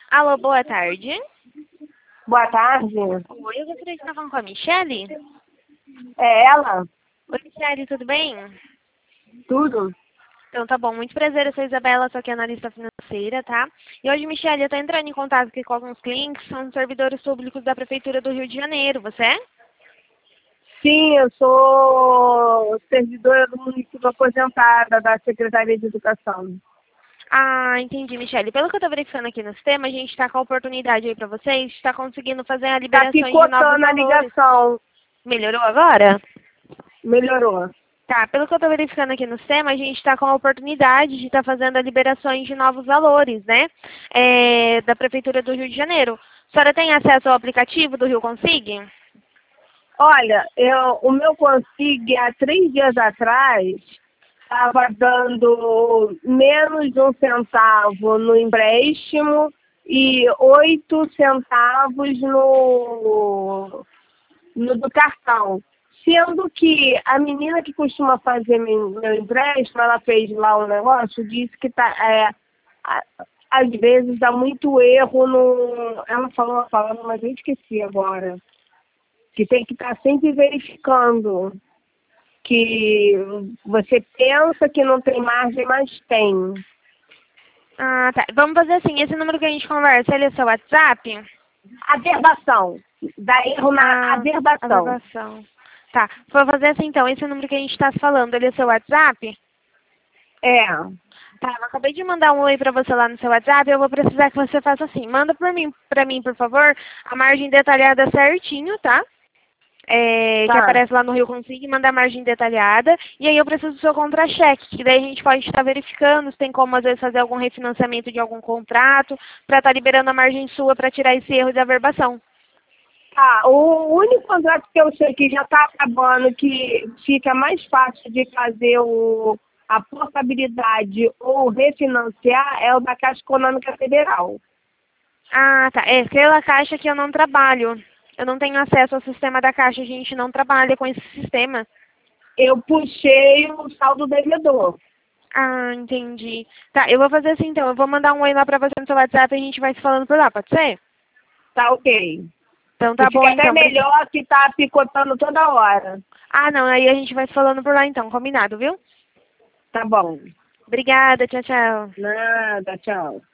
Alô, boa tarde. Boa tarde. Oi, eu gostaria de estar falando com a Michele. É ela? Oi, Michele, tudo bem? Tudo? Então tá bom, muito prazer, eu sou a Isabela, sou aqui analista financeira, tá? E hoje, Michele, eu tô entrando em contato aqui com alguns clientes, são servidores públicos da Prefeitura do Rio de Janeiro, você é? Sim, eu sou servidora do município aposentada da Secretaria de Educação. Ah, entendi, Michele. Pelo que eu tô verificando aqui no sistema, a gente tá com a oportunidade aí pra vocês, tá conseguindo fazer a Tá liberações de novos picotando a valores. ligação. Melhorou agora? Melhorou. Tá, pelo que eu tô verificando aqui no sistema, a gente está com a oportunidade de estar fazendo a liberações de novos valores, né? Da Prefeitura do Rio de Janeiro. A senhora tem acesso ao aplicativo do Rio Consig? Olha, o meu Consig, há 3 dias atrás, estava dando menos de 1 centavo no empréstimo e 8 centavos no do cartão. Sendo que a menina que costuma fazer meu empréstimo, ela fez lá um negócio, disse que às vezes dá muito erro no. Ela falou uma palavra, mas eu esqueci agora. Que tem que estar sempre verificando. Que você pensa que não tem margem, mas tem. Ah, tá. Vamos fazer assim, esse número que a gente conversa, ele é seu WhatsApp? Averbação. Dá erro na averbação. Averbação. Tá, vou fazer assim então, esse número que a gente está falando, ele é seu WhatsApp? É. Tá, eu acabei de mandar um oi pra você lá no seu WhatsApp, eu vou precisar que você faça assim, manda pra mim, por favor, a margem detalhada certinho, tá? Que Tá. aparece lá no Rio Consig, manda a margem detalhada, e aí eu preciso do seu contra-cheque, que daí a gente pode estar verificando se tem como, às vezes, fazer algum refinanciamento de algum contrato, para estar liberando a margem sua para tirar esse erro de averbação. Tá, o único contrato que eu sei que já está acabando, que fica mais fácil de fazer a portabilidade ou refinanciar, é o da Caixa Econômica Federal. Ah, tá. É, pela Caixa que eu não trabalho. Eu não tenho acesso ao sistema da Caixa, a gente não trabalha com esse sistema. Eu puxei o saldo devedor. Ah, entendi. Tá, eu vou fazer assim então, eu vou mandar um oi lá pra você no seu WhatsApp e a gente vai se falando por lá, pode ser? Tá ok. Então E tá bom fica até então. melhor que tá picotando toda hora. Ah, não, aí a gente vai se falando por lá então, combinado, viu? Tá bom. Obrigada, tchau, tchau. Nada, tchau.